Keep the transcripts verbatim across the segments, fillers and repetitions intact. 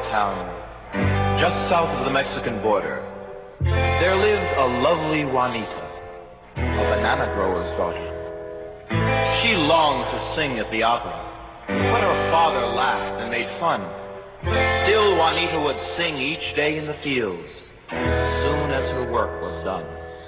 town, just south of the Mexican border, there lived a lovely Juanita, a banana grower's daughter. She longed to sing at the opera, but her father laughed and made fun. Still, Juanita would sing each day in the fields, as soon as her work was done.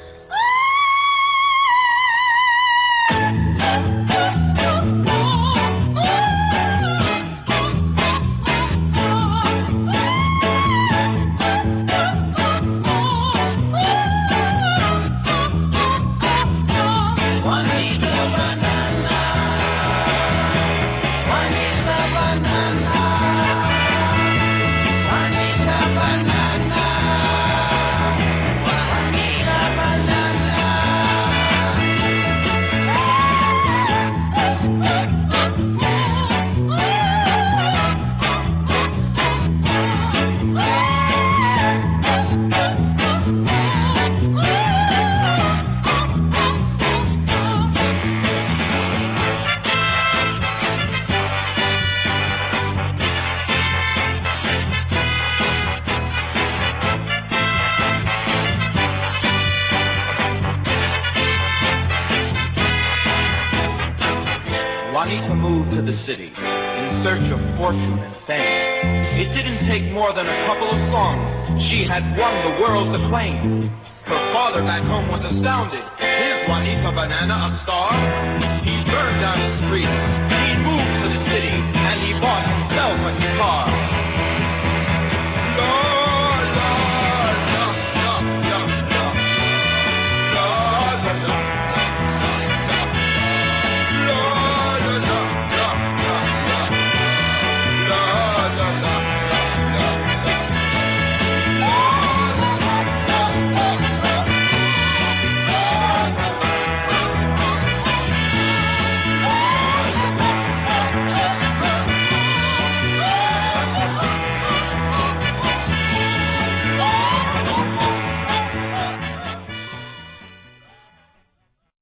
Juanita moved to the city in search of fortune and fame. It didn't take more than a couple of songs. She had won the world's acclaim. Her father back home was astounded. Is Juanita Banana a star? He burned down the streets. He moved to the city and he bought himself a guitar.